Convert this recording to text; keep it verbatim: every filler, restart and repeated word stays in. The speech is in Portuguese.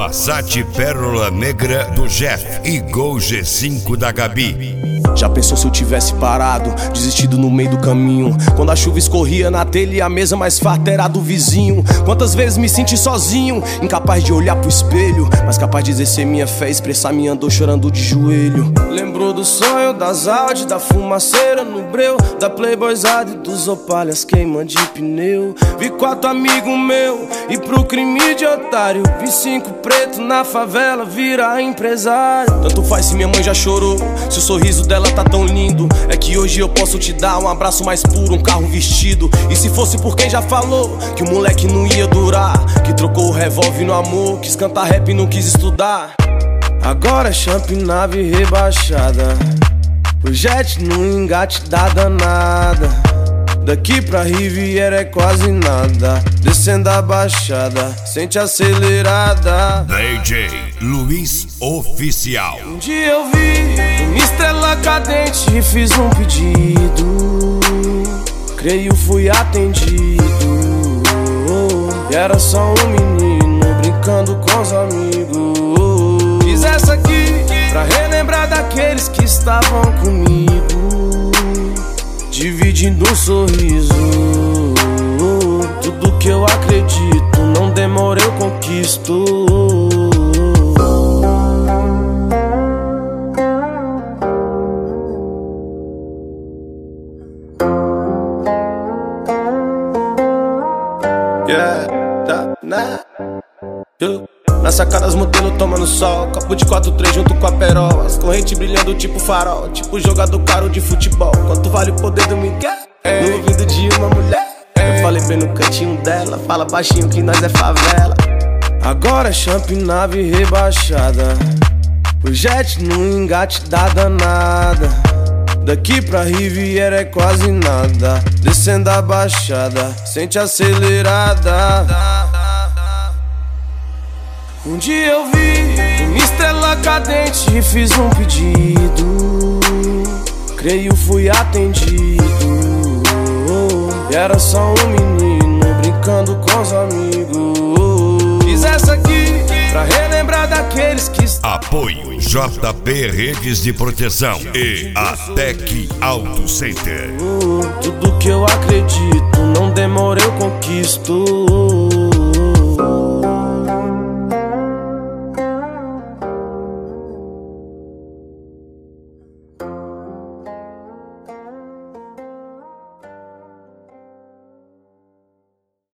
Passat Pérola Negra do Jeff e Gol G cinco da Gabi. Já pensou se eu tivesse parado, desistido no meio do caminho? Quando a chuva escorria na telha e a mesa mais farta era do vizinho. Quantas vezes me senti sozinho, incapaz de olhar pro espelho, mas capaz de exercer minha fé, expressar minha dor chorando de joelho. Lembrou do sonho, das Audi, da fumaceira no breu, da playboyzada e dos opalhas queima de pneu. Vi quatro amigos meu e pro crime de otário, vi cinco pretos na favela virar empresário. Tanto faz se minha mãe já chorou, se o sorriso dela tá tão lindo. É que hoje eu posso te dar um abraço mais puro, um carro vestido. E se fosse por quem já falou que o moleque não ia durar, que trocou o revólver no amor, quis cantar rap e não quis estudar. Agora é champ nave rebaixada, o jet no engate da danada. Daqui pra Riviera é quase nada, descendo a baixada, sente acelerada. D J Luiz Oficial. Um dia eu vi uma estrela cadente e fiz um pedido, creio fui atendido. E era só um menino brincando com os amigos. Fiz essa aqui pra relembrar daqueles que estavam comigo, dividindo um sorriso. Tudo que eu acredito, não demora eu conquisto. Yeah, tá, né? Eu na sacada as modelos tomando sol, copo de quatro três junto com a perola, as correntes brilhando tipo farol, tipo jogador caro de futebol. Quanto vale o poder do Miguel? Ei. No ouvido de uma mulher, ei. Eu falei bem no cantinho dela, fala baixinho que nós é favela. Agora é champ nave rebaixada, o jet no engate da danada. Daqui pra Riviera é quase nada, descendo a baixada, sente acelerada. Um dia eu vi uma estrela cadente e fiz um pedido, creio fui atendido. E era só um menino brincando com os amigos. Fiz essa aqui pra relembrar daqueles que... Apoio J P Redes de Proteção e a Tec Auto Center. Tudo que eu acredito, não demora eu conquisto.